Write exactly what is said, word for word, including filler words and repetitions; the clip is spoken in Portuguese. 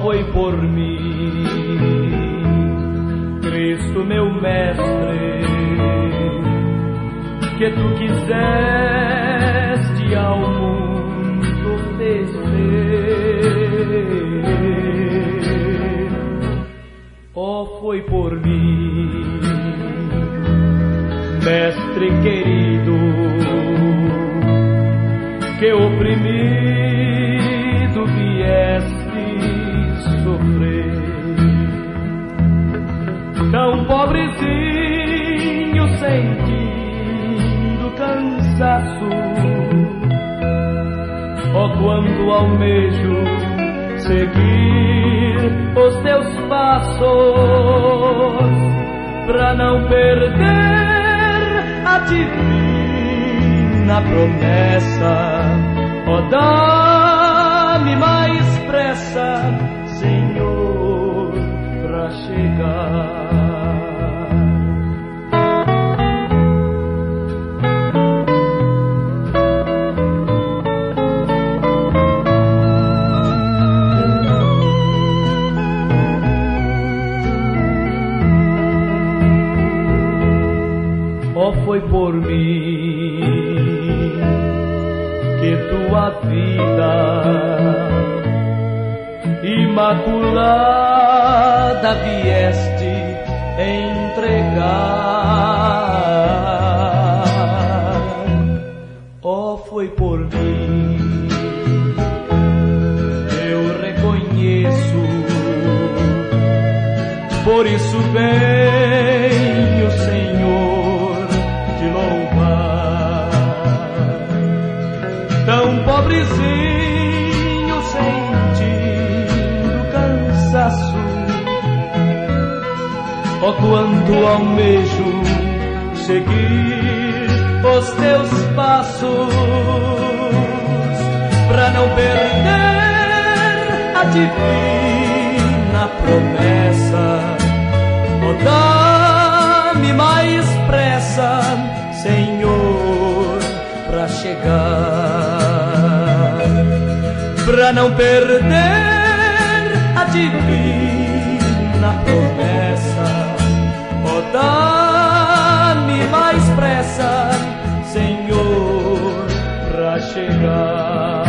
foi por mim, Cristo meu mestre, que tu quiseste ao mundo descer. Oh, foi por mim, mestre querido, que oprimido vieste sofrer. Tão pobrezinho, sentindo cansaço, oh, quando almejo seguir os teus passos, pra não perder a divina promessa. Oh, dá-me mais pressa, Senhor, pra chegar. Oh, foi por mim que tua vida imaculada vieste entregar. Oh, foi por mim, eu reconheço, por isso venho, Senhor, te louvar. Tão pobrezinho, sentindo cansaço, oh, quanto almejo seguir os teus passos, pra não perder a divina promessa. Oh, dá-me mais pressa, Senhor, pra chegar, pra não perder a divina promessa. Oh, dá-me mais pressa, Senhor, pra chegar.